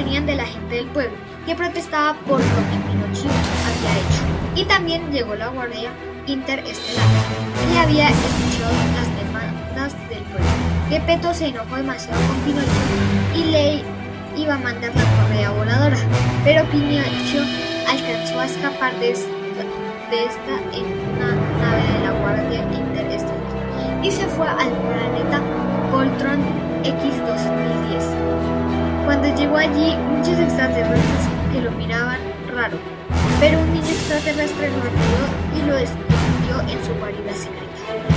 venían de la gente del pueblo, que protestaba por lo que Pinocchio había hecho. Y también llegó la Guardia Interestelar, que había escuchado las demandas del pueblo. Geppetto se enojó demasiado con Pinocchio y le iba a mandar la correa voladora, pero Pinocchio alcanzó a escapar de esta en una nave de la Guardia Interestelar y se fue al planeta Voltron X-2010. Cuando llegó allí, muchos extraterrestres que lo miraban raro, pero un niño extraterrestre lo ayudó y lo escondió en su guarida secreta.